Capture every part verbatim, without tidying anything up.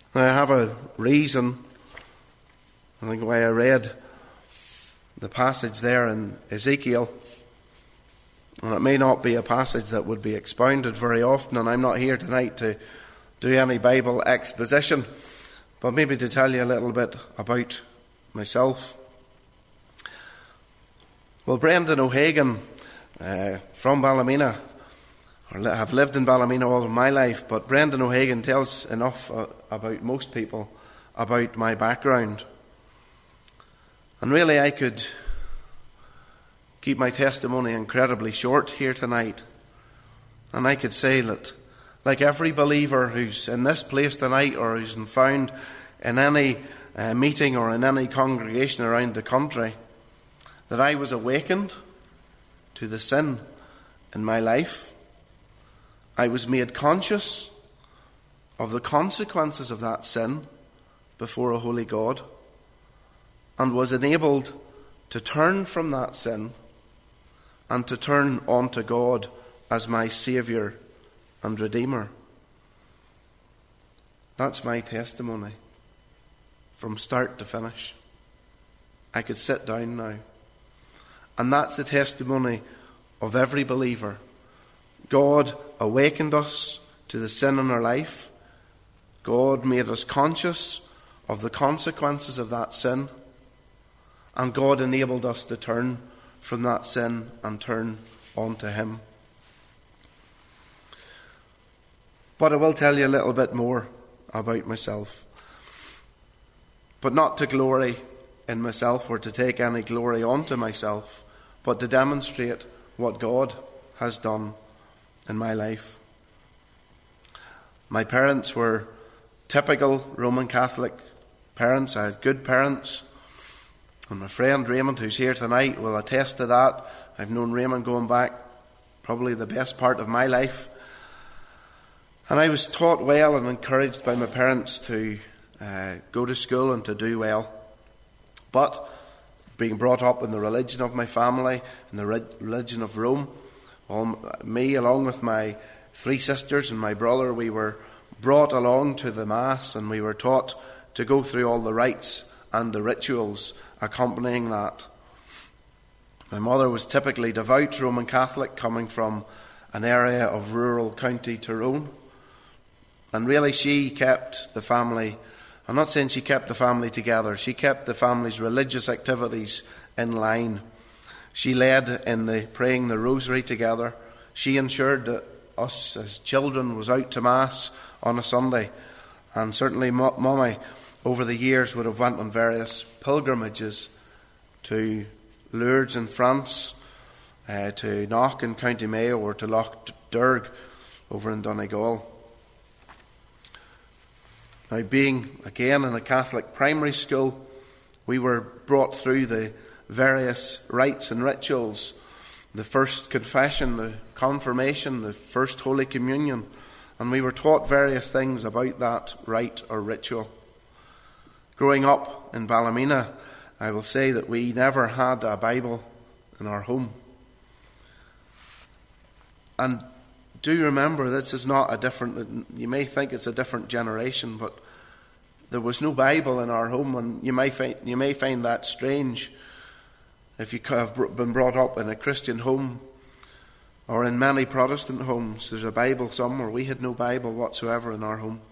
Now, I have a reason, I think, why I read the passage there in Ezekiel. And it may not be a passage that would be expounded very often, and I'm not here tonight to do any Bible exposition, but maybe to tell you a little bit about myself. Well, Brendan O'Hagan uh, from Ballymena, or have lived in Ballymena all of my life, but Brendan O'Hagan tells enough uh, about most people about my background. And really I could keep my testimony incredibly short here tonight. And I could say that, like every believer who's in this place tonight or who's found in any uh, meeting or in any congregation around the country, that I was awakened to the sin in my life. I was made conscious of the consequences of that sin before a holy God, and was enabled to turn from that sin and to turn unto God as my Saviour and Redeemer. That's my testimony from start to finish. I could sit down now. And that's the testimony of every believer. God awakened us to the sin in our life. God made us conscious of the consequences of that sin. And God enabled us to turn from that sin and turn unto Him. But I will tell you a little bit more about myself. But not to glory in myself or to take any glory unto myself, but to demonstrate what God has done in my life. My parents were typical Roman Catholic parents. I had good parents. And my friend Raymond, who's here tonight, will attest to that. I've known Raymond going back probably the best part of my life. And I was taught well and encouraged by my parents to uh, go to school and to do well. But being brought up in the religion of my family, in the religion of Rome, all, me along with my three sisters and my brother, we were brought along to the Mass, and we were taught to go through all the rites and the rituals accompanying that. My mother was typically devout Roman Catholic, coming from an area of rural County Tyrone. And really she kept the family, I'm not saying she kept the family together, she kept the family's religious activities in line. She led in the praying the rosary together. She ensured that us as children was out to Mass on a Sunday. And certainly Mummy over the years would have went on various pilgrimages to Lourdes in France, uh, to Knock in County Mayo, or to Loch Derg over in Donegal. Now, being again in a Catholic primary school, we were brought through the various rites and rituals, the first confession, the confirmation, the first Holy Communion, and we were taught various things about that rite or ritual. Growing up in Ballymena, I will say that we never had a Bible in our home. And do remember, this is not a different, you may think it's a different generation, but there was no Bible in our home, and you may find, you may find that strange if you have been brought up in a Christian home or in many Protestant homes. There's a Bible somewhere. We had no Bible whatsoever in our home.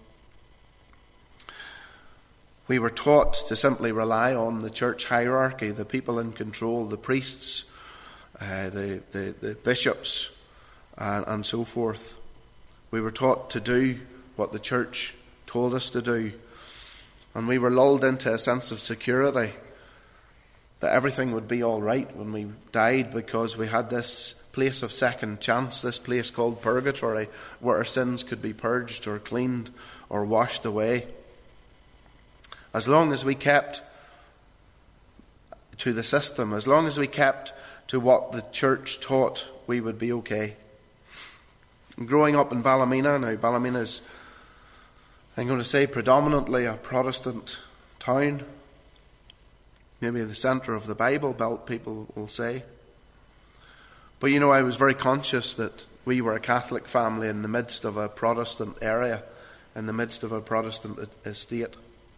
We were taught to simply rely on the church hierarchy, the people in control, the priests, uh, the, the, the bishops, and, and so forth. We were taught to do what the church told us to do. And we were lulled into a sense of security, that everything would be all right when we died, because we had this place of second chance, this place called purgatory, where our sins could be purged or cleaned or washed away. As long as we kept to the system, as long as we kept to what the church taught, we would be okay. And growing up in Ballymena, now Ballymena is, I'm going to say, predominantly a Protestant town. Maybe the centre of the Bible Belt, people will say. But you know, I was very conscious that we were a Catholic family in the midst of a Protestant area in the midst of a Protestant estate.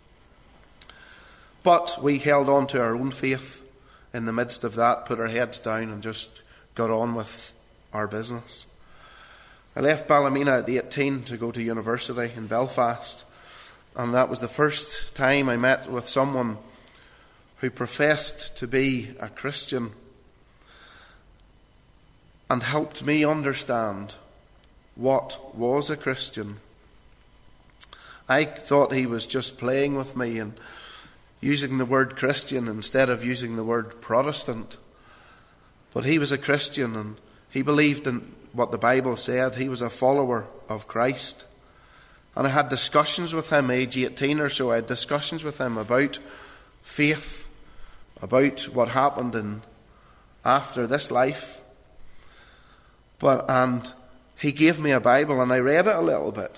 But we held on to our own faith in the midst of that, put our heads down and just got on with our business. I left Ballymena at eighteen to go to university in Belfast, and that was the first time I met with someone who professed to be a Christian and helped me understand what was a Christian. I thought he was just playing with me and using the word Christian instead of using the word Protestant. But he was a Christian, and he believed in what the Bible said. He was a follower of Christ. And I had discussions with him, age eighteen or so, I had discussions with him about faith, about what happened in after this life. But and he gave me a Bible, and I read it a little bit.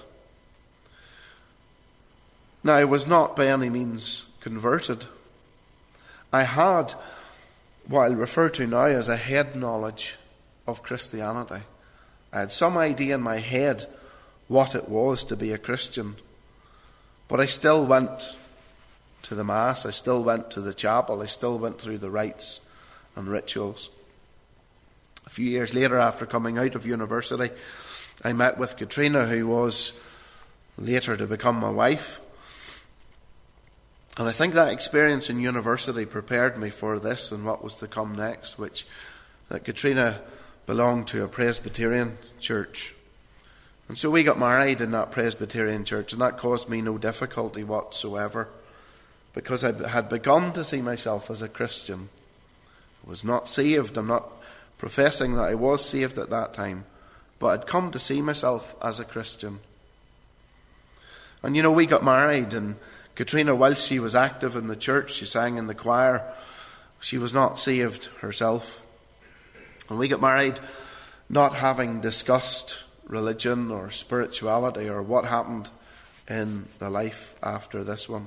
Now, I was not by any means converted. I had what I'll refer to now as a head knowledge of Christianity. I had some idea in my head what it was to be a Christian. But I still went to the Mass, I still went to the chapel, I still went through the rites and rituals. A few years later, after coming out of university, I met with Katrina, who was later to become my wife. And I think that experience in university prepared me for this and what was to come next, which that Katrina belonged to a Presbyterian church. And so we got married in that Presbyterian church, and that caused me no difficulty whatsoever, because I had begun to see myself as a Christian. I was not saved. I'm not professing that I was saved at that time, but I'd come to see myself as a Christian. And you know, we got married, and Katrina, whilst she was active in the church, she sang in the choir, she was not saved herself. And we got married not having discussed religion or spirituality or what happened in the life after this one.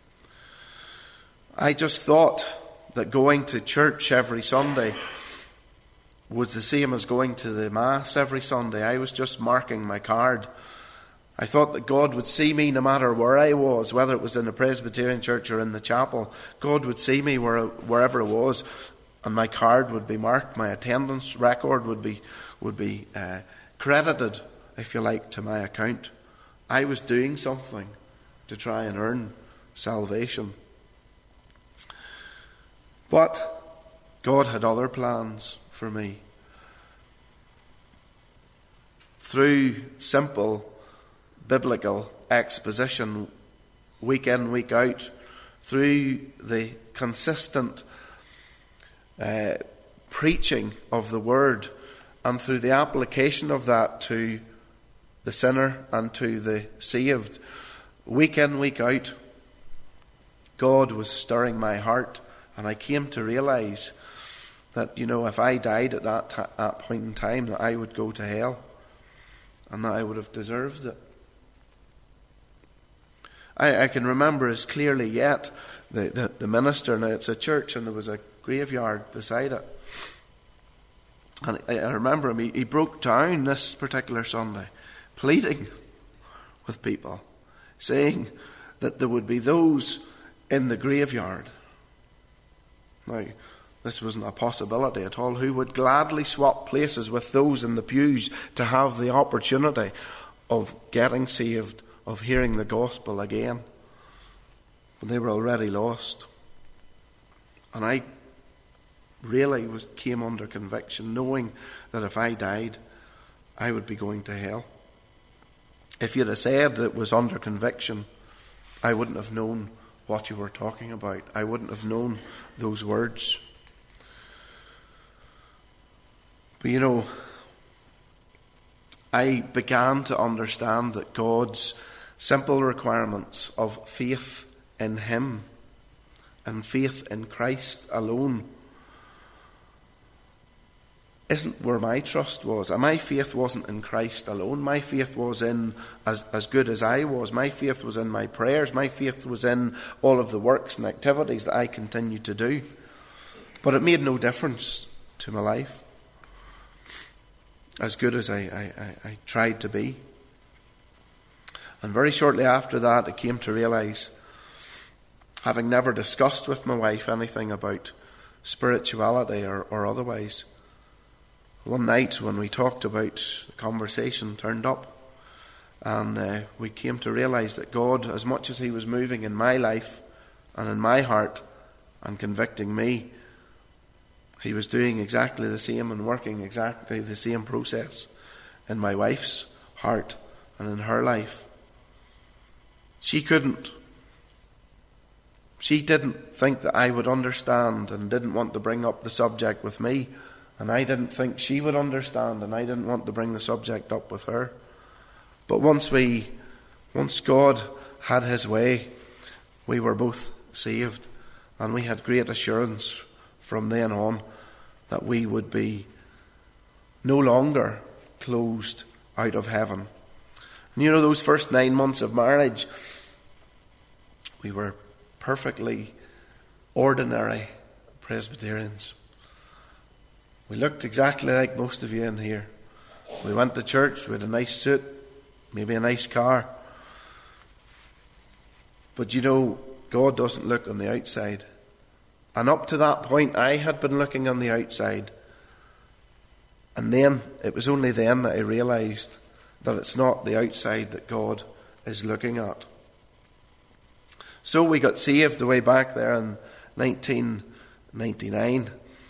I just thought that going to church every Sunday was the same as going to the Mass every Sunday. I was just marking my card. I thought that God would see me no matter where I was, whether it was in the Presbyterian church or in the chapel. God would see me where, wherever it was, and my card would be marked. My attendance record would be would be uh, credited, if you like, to my account. I was doing something to try and earn salvation. But God had other plans for me. Through simple biblical exposition, week in, week out, through the consistent uh, preaching of the word, and through the application of that to the sinner and to the saved, week in, week out, God was stirring my heart, and I came to realise that, you know, if I died at that, ta- that point in time, that I would go to hell, and that I would have deserved it. I, I can remember as clearly yet the, the, the minister. Now, it's a church, and there was a graveyard beside it. And I, I remember him, he, he broke down this particular Sunday, pleading with people, saying that there would be those in the graveyard. Now, this wasn't a possibility at all, who would gladly swap places with those in the pews to have the opportunity of getting saved, of hearing the gospel again. But they were already lost. And I really was, came under conviction, knowing that if I died, I would be going to hell. If you'd have said it was under conviction, I wouldn't have known what you were talking about. I wouldn't have known those words. But you know, I began to understand that God's simple requirements of faith in Him and faith in Christ alone isn't where my trust was. And my faith wasn't in Christ alone. My faith was in, as, as good as I was, my faith was in my prayers. My faith was in all of the works and activities that I continued to do. But it made no difference to my life, as good as I, I, I, I tried to be. And very shortly after that, I came to realise, having never discussed with my wife anything about spirituality or, or otherwise, one night when we talked about, the conversation turned up, and uh, we came to realise that God, as much as he was moving in my life and in my heart and convicting me, he was doing exactly the same and working exactly the same process in my wife's heart and in her life. She couldn't. She didn't think that I would understand and didn't want to bring up the subject with me. And I didn't think she would understand, and I didn't want to bring the subject up with her. But once we, once God had his way, we were both saved. And we had great assurance from then on that we would be no longer closed out of heaven. And you know, those first nine months of marriage, we were perfectly ordinary Presbyterians. We looked exactly like most of you in here. We went to church, we had a nice suit, maybe a nice car. But you know, God doesn't look on the outside. And up to that point, I had been looking on the outside. And then, it was only then that I realised that it's not the outside that God is looking at. So we got saved the way back there in nineteen ninety-nine.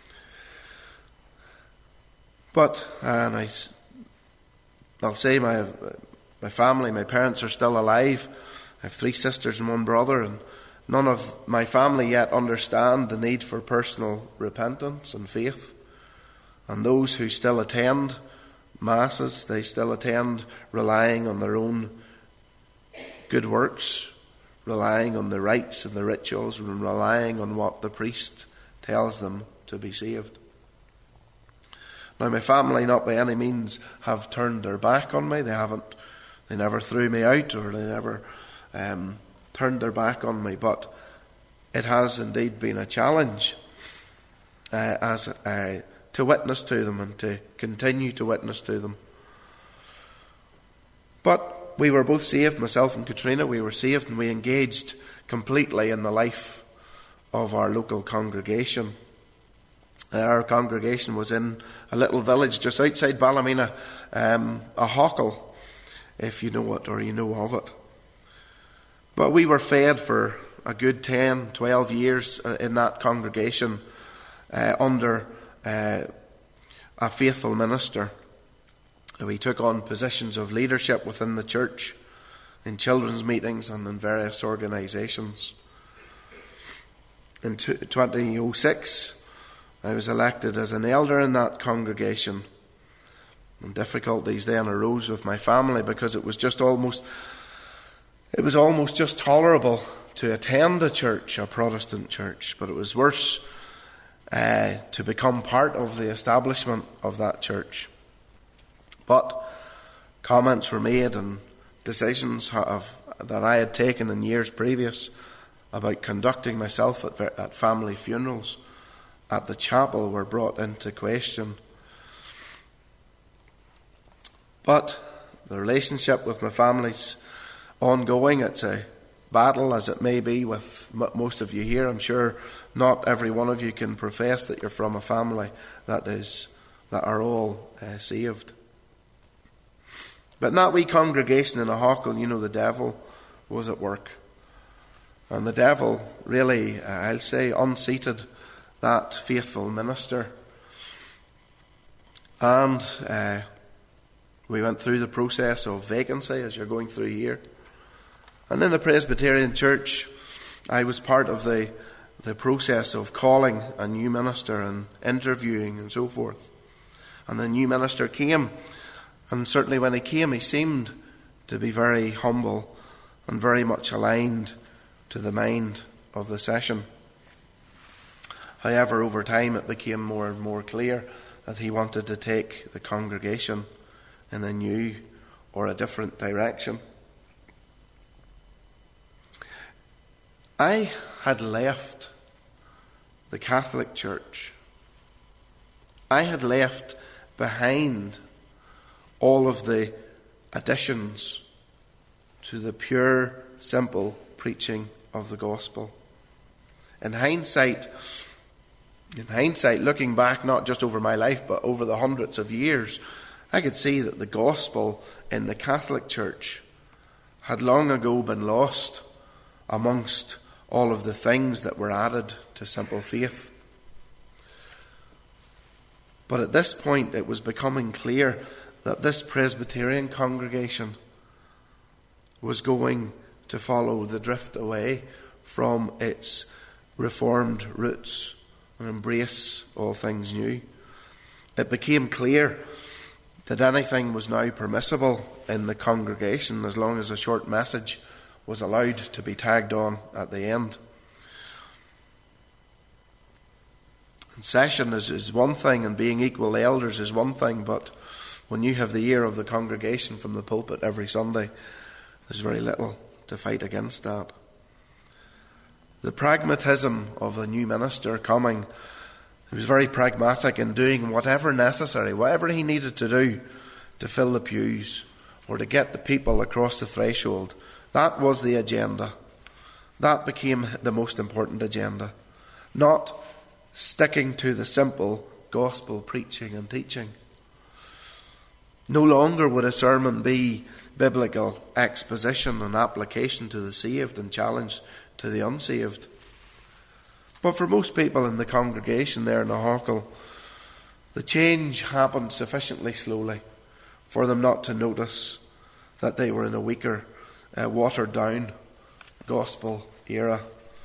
But, and I, I'll say my, my family, my parents are still alive. I have three sisters and one brother, and none of my family yet understand the need for personal repentance and faith. And those who still attend masses, they still attend relying on their own good works, relying on the rites and the rituals, and relying on what the priest tells them to be saved. Now, my family, not by any means, have turned their back on me. They haven't, they never threw me out, or they never um, turned their back on me. But it has indeed been a challenge uh, as uh, to witness to them and to continue to witness to them. But we were both saved, myself and Katrina. We were saved, and we engaged completely in the life of our local congregation. Our congregation was in a little village just outside Ballymena, um, a Hockle, if you know it or you know of it. But we were fed for a good ten, twelve years in that congregation uh, under uh, a faithful minister. We took on positions of leadership within the church, in children's meetings and in various organisations. In twenty oh six, I was elected as an elder in that congregation. And difficulties then arose with my family because it was just almost, it was almost just tolerable to attend a church, a Protestant church. But it was worse uh, to become part of the establishment of that church. But comments were made and decisions have, that I had taken in years previous about conducting myself at, at family funerals at the chapel were brought into question. But the relationship with my family's ongoing. It's a battle, as it may be with most of you here. I'm sure not every one of you can profess that you're from a family that is that are all uh, saved. But in that wee congregation in a Hockle, you know, the devil was at work. And the devil really, uh, I'll say, unseated that faithful minister. And uh, we went through the process of vacancy, as you're going through here. And in the Presbyterian Church, I was part of the, the process of calling a new minister and interviewing and so forth. And the new minister came. And certainly when he came, he seemed to be very humble and very much aligned to the mind of the session. However, over time it became more and more clear that he wanted to take the congregation in a new or a different direction. I had left the Catholic Church. I had left behind all of the additions to the pure, simple preaching of the gospel. In hindsight, in hindsight, looking back not just over my life but over the hundreds of years, I could see that the gospel in the Catholic Church had long ago been lost amongst all of the things that were added to simple faith. But at this point it was becoming clear that this Presbyterian congregation was going to follow the drift away from its Reformed roots and embrace all things new. It became clear that anything was now permissible in the congregation as long as a short message was allowed to be tagged on at the end. And session is, is one thing, and being equal elders is one thing, but when you have the ear of the congregation from the pulpit every Sunday, there's very little to fight against that. The pragmatism of the new minister coming, he was very pragmatic in doing whatever necessary, whatever he needed to do to fill the pews or to get the people across the threshold. That was the agenda. That became the most important agenda. Not sticking to the simple gospel preaching and teaching. No longer would a sermon be biblical exposition and application to the saved and challenge to the unsaved. But for most people in the congregation there in the Hawkle, the change happened sufficiently slowly for them not to notice that they were in a weaker, uh, watered down gospel era.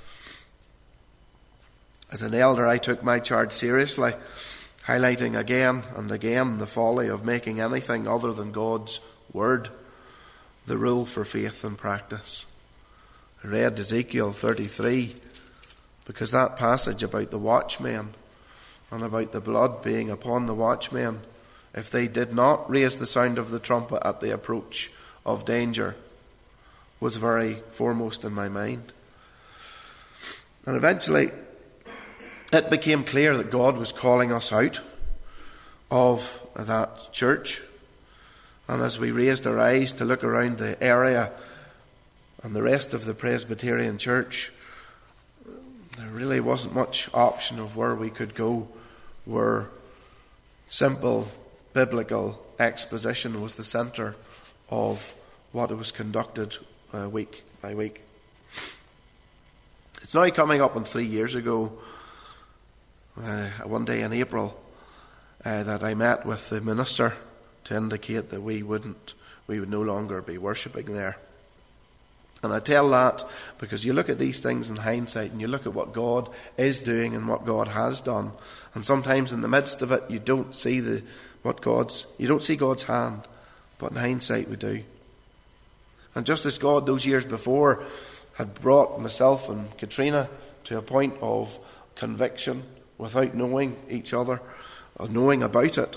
As an elder, I took my charge seriously, highlighting again and again the folly of making anything other than God's word the rule for faith and practice. I read Ezekiel thirty-three because that passage about the watchmen and about the blood being upon the watchmen if they did not raise the sound of the trumpet at the approach of danger was very foremost in my mind. And eventually it became clear that God was calling us out of that church. And as we raised our eyes to look around the area and the rest of the Presbyterian church, there really wasn't much option of where we could go where simple biblical exposition was the centre of what was conducted uh, week by week. It's now coming up on three years ago, uh, one day in April, uh, that I met with the minister to indicate that we wouldn't, we would no longer be worshipping there. And I tell that because you look at these things in hindsight and you look at what God is doing and what God has done, and sometimes in the midst of it you don't see the what God's you don't see God's hand, but in hindsight we do. And just as God those years before had brought myself and Katrina to a point of conviction without knowing each other or knowing about it,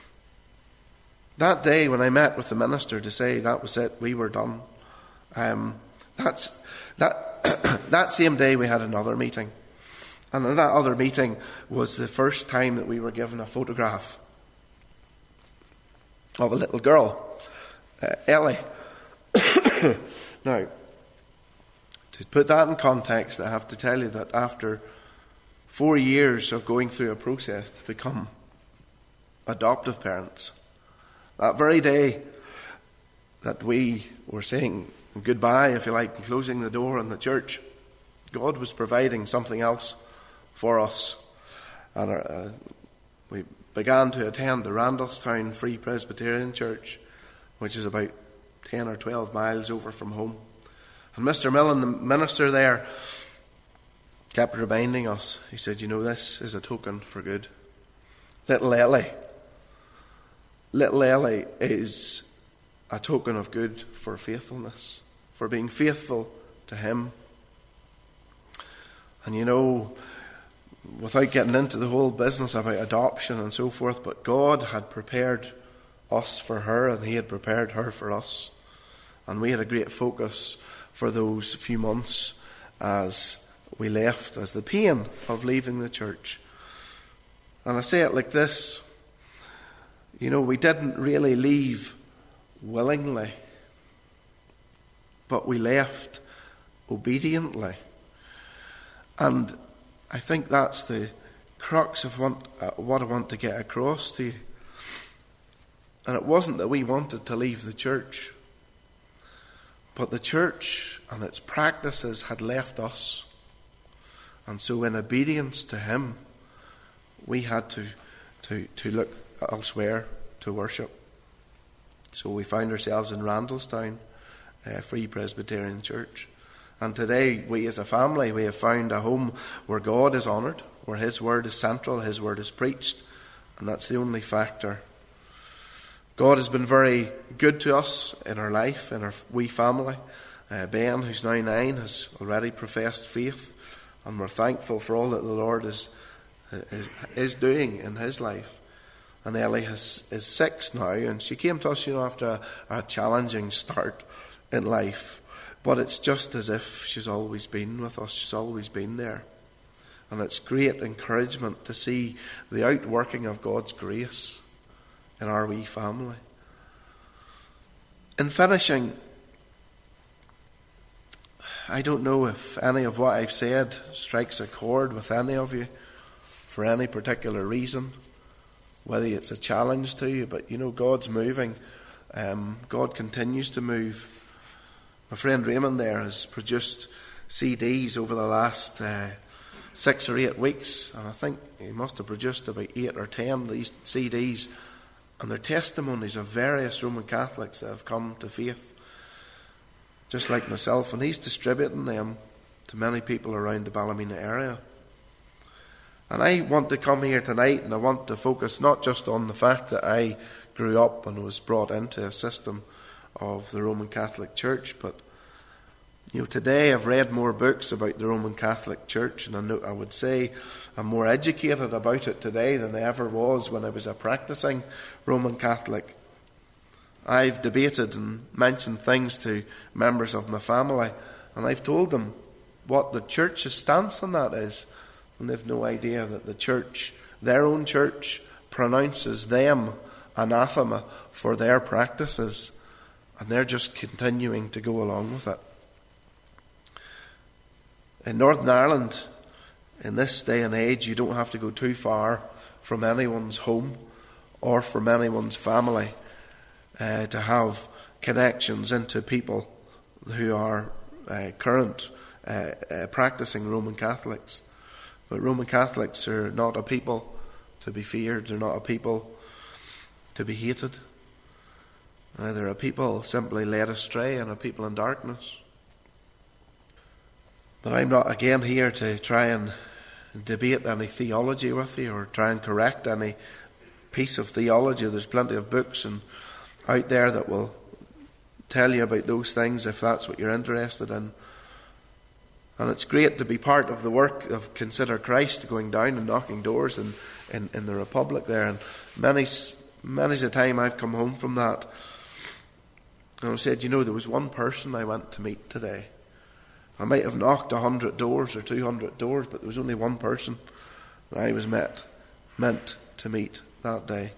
that day when I met with the minister to say that was it, we were done, um, that's that that same day we had another meeting, and in that other meeting was the first time that we were given a photograph of a little girl, uh, Ellie. Now, to put that in context, I have to tell you that after four years of going through a process to become adoptive parents, that very day that we were saying goodbye, if you like, and closing the door on the church, God was providing something else for us. And uh, we began to attend the Randallstown Free Presbyterian Church, which is about ten or twelve miles over from home. And Mister Millen, the minister there, kept reminding us. He said, you know, this is a token for good. Little Ellie, little Ellie is a token of good for faithfulness, for being faithful to him. And you know, without getting into the whole business about adoption and so forth, but God had prepared us for her and he had prepared her for us. And we had a great focus for those few months as we left, as the pain of leaving the church. And I say it like this, you know, we didn't really leave willingly. but we left obediently. And I think that's the crux of what, uh, what I want to get across to you. And it wasn't that we wanted to leave the church, but the church and its practices had left us. And so in obedience to him, we had to, to, to look elsewhere to worship. So we found ourselves in Randallstown, a Free Presbyterian Church. And today, we as a family, we have found a home where God is honoured, where his word is central, his word is preached, and that's the only factor. God has been very good to us in our life, in our wee family. Uh, Ben, who's now nine, has already professed faith, and we're thankful for all that the Lord is is, is doing in his life. And Ellie has, is six now, and she came to us, you know, after a, a challenging start in life. But it's just as if she's always been with us. She's always been there. And it's great encouragement to see the outworking of God's grace in our wee family. In finishing, I don't know if any of what I've said strikes a chord with any of you for any particular reason, whether it's a challenge to you, but you know, God's moving. Um, God continues to move. My friend Raymond there has produced C Ds over the last uh, six or eight weeks, and I think he must have produced about eight or ten of these C Ds, and they're testimonies of various Roman Catholics that have come to faith, just like myself, and he's distributing them to many people around the Ballymena area. And I want to come here tonight, and I want to focus not just on the fact that I grew up and was brought into a system of the Roman Catholic Church, but you know, today I've read more books about the Roman Catholic Church, and I, know, I would say I'm more educated about it today than I ever was when I was a practicing Roman Catholic. I've debated and mentioned things to members of my family, and I've told them what the church's stance on that is, and they've no idea that the church, their own church, pronounces them anathema for their practices, and they're just continuing to go along with it. In Northern Ireland, in this day and age, you don't have to go too far from anyone's home or from anyone's family uh, to have connections into people who are uh, current uh, uh, practicing Roman Catholics. But Roman Catholics are not a people to be feared. They're not a people to be hated. Uh, they're a people simply led astray and a people in darkness. But I'm not again here to try and debate any theology with you or try and correct any piece of theology. There's plenty of books and out there that will tell you about those things if that's what you're interested in. And it's great to be part of the work of Consider Christ, going down and knocking doors in, in, in the Republic there. And many, many's a time I've come home from that and I've said, you know, there was one person I went to meet today. I might have knocked a hundred doors or two hundred doors, but there was only one person that I was met, meant to meet that day.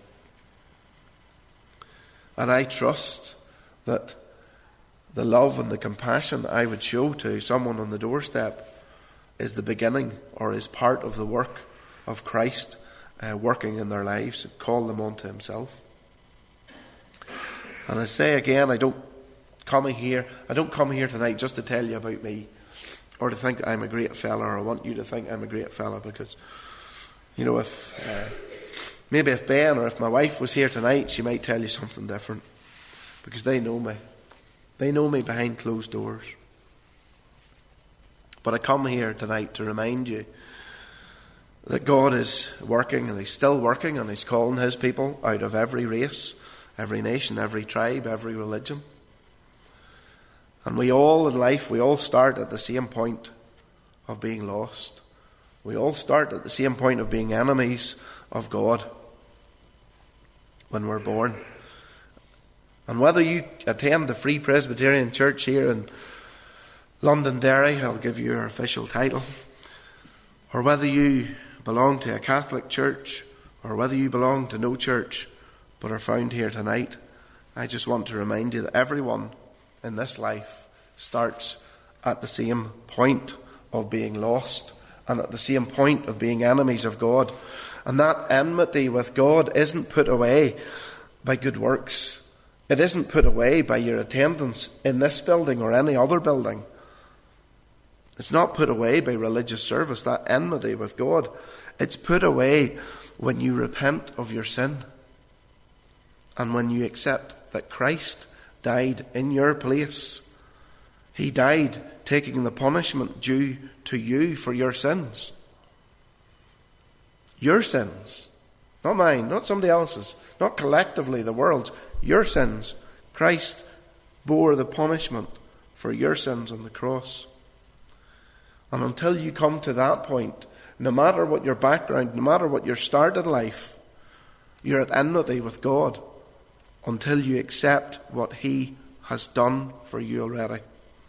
And I trust that the love and the compassion that I would show to someone on the doorstep is the beginning or is part of the work of Christ uh, working in their lives and call them on to himself. And I say again, I don't come here, I don't come here tonight just to tell you about me or to think I'm a great fella, or I want you to think I'm a great fella, because, you know, if uh, maybe if Ben or if my wife was here tonight, she might tell you something different, because they know me. They know me behind closed doors. But I come here tonight to remind you that God is working, and he's still working, and he's calling his people out of every race, every nation, every tribe, every religion. And we all in life, we all start at the same point of being lost. We all start at the same point of being enemies of God when we're born. And whether you attend the Free Presbyterian Church here in Londonderry, I'll give you your official title, or whether you belong to a Catholic church, or whether you belong to no church but are found here tonight, I just want to remind you that everyone in this life starts at the same point of being lost and at the same point of being enemies of God. And that enmity with God isn't put away by good works. It isn't put away by your attendance in this building or any other building. It's not put away by religious service, that enmity with God. It's put away when you repent of your sin and when you accept that Christ died in your place. He died taking the punishment due to you for your sins. Your sins. Not mine, not somebody else's, not collectively the world's. Your sins. Christ bore the punishment for your sins on the cross. And until you come to that point, no matter what your background, no matter what your start in life, you're at enmity with God until you accept what He has done for you already.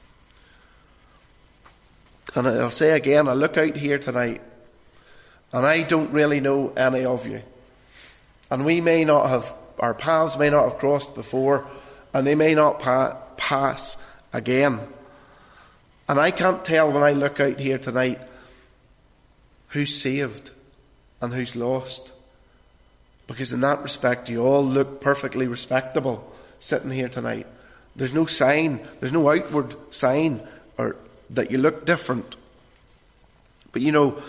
And I'll say again, I look out here tonight and I don't really know any of you. And we may not have, our paths may not have crossed before, and they may not pa- pass again. And I can't tell when I look out here tonight who's saved and who's lost. Because in that respect, you all look perfectly respectable sitting here tonight. There's no sign, there's no outward sign or that you look different. But you know,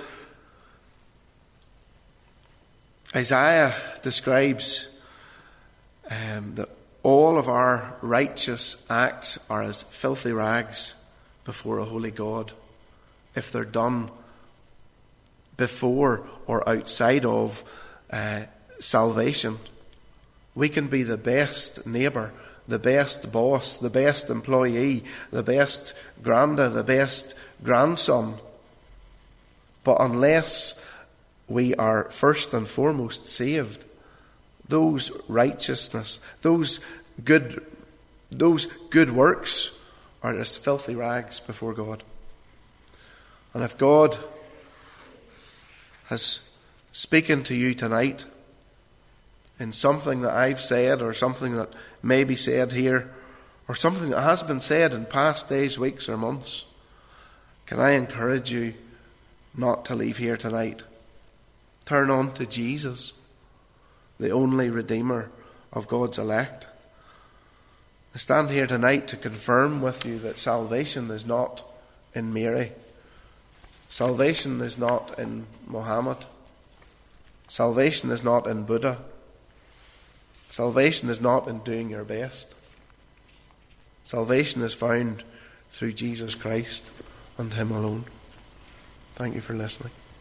Isaiah describes um, that all of our righteous acts are as filthy rags before a holy God if they're done before or outside of uh, salvation. We can be the best neighbour, the best boss, the best employee, the best granda, the best grandson. But unless we are first and foremost saved, those righteousness, those good, those good works are as filthy rags before God. And if God has spoken to you tonight in something that I've said, or something that may be said here, or something that has been said in past days, weeks or months, can I encourage you not to leave here tonight? Turn on to Jesus, the only Redeemer of God's elect. I stand here tonight to confirm with you that salvation is not in Mary. Salvation is not in Muhammad. Salvation is not in Buddha. Salvation is not in doing your best. Salvation is found through Jesus Christ and Him alone. Thank you for listening.